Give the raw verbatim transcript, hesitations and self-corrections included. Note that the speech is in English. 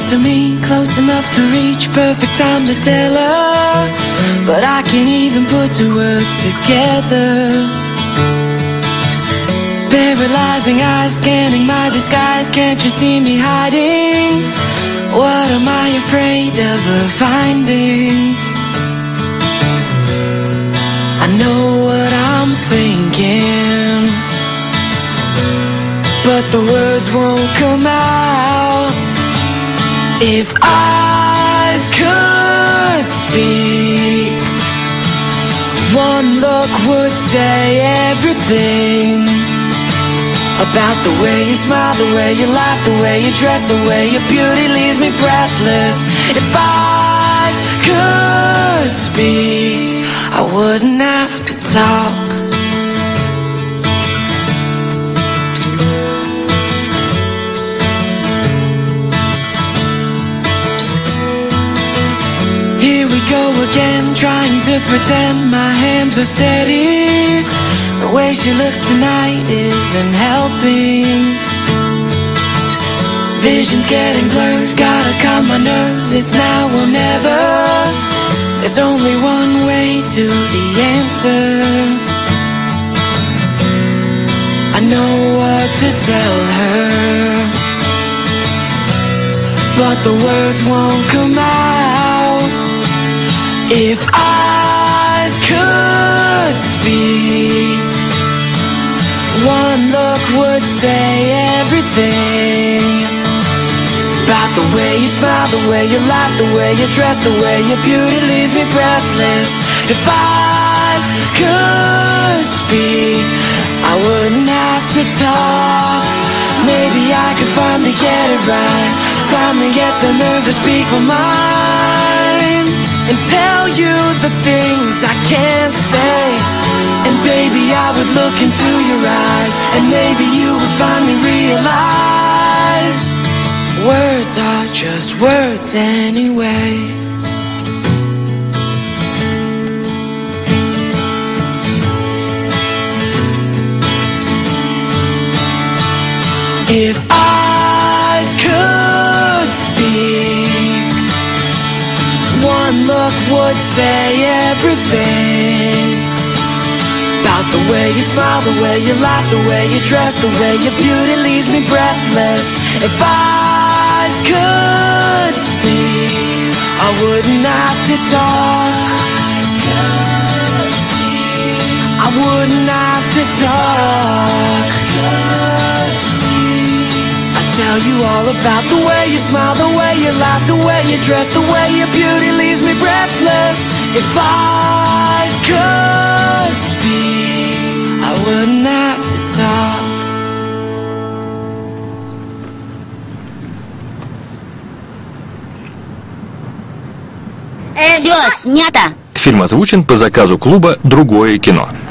close to me, close enough to reach, perfect time to tell her, but I can't even put two words together. Paralyzing eyes, scanning my disguise, can't you see me hiding? What am I afraid of her finding? I know what I'm thinking, but the words won't come out. If eyes could speak, one look would say everything about the way you smile, the way you laugh, the way you dress, the way your beauty leaves me breathless. If eyes could speak, I wouldn't have to talk. Here we go again, trying to pretend my hands are steady. The way she looks tonight isn't helping. Vision's getting blurred, gotta calm my nerves. It's now or never. There's only one way to the answer. I know what to tell her, but the words won't come out. If eyes could speak, one look would say everything about the way you smile, the way you laugh, the way you dress, the way your beauty leaves me breathless. If eyes could speak, I wouldn't have to talk. Maybe I could finally get it right, finally get the nerve to speak my mind and tell you the things I can't say. And baby, I would look into your eyes, and maybe you would finally realize words are just words anyway. If eyes could speak, one look would say everything about the way you smile, the way you laugh, the way you dress, the way your beauty leaves me breathless. If eyes could speak, I wouldn't have to talk. Eyes could speak, I wouldn't have to talk. Eyes could speak, I'd tell you all about the way you smile, the way you laugh, the way you dress, the way your beauty leaves me breathless. If eyes could speak, I wouldn't have to talk. Все снято. Фильм озвучен по заказу клуба «Другое кино».